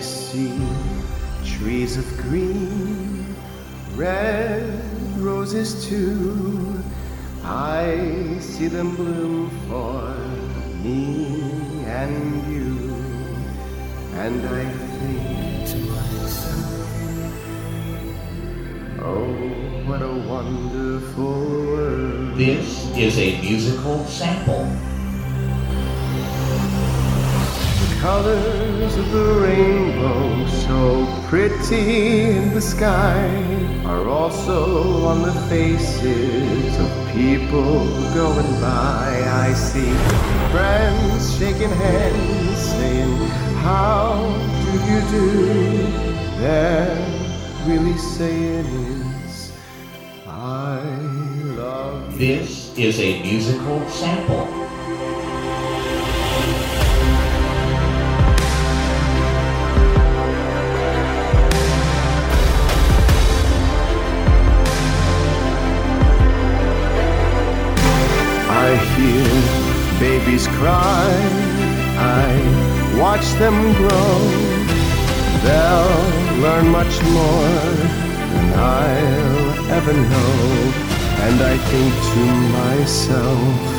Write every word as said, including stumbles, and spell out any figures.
see trees of green, red roses too. I see them bloom for me and you, and I think to myself, oh, what a wonderful world. This is a musical sample. The colors of the rainbow, so pretty in the sky, are also on the faces of people going by. I see friends shaking hands, saying, how do you do? They're really saying is, I love you. This is a musical sample. I hear babies cry, I watch them grow. They'll learn much more than I'll ever know. And I think to myself,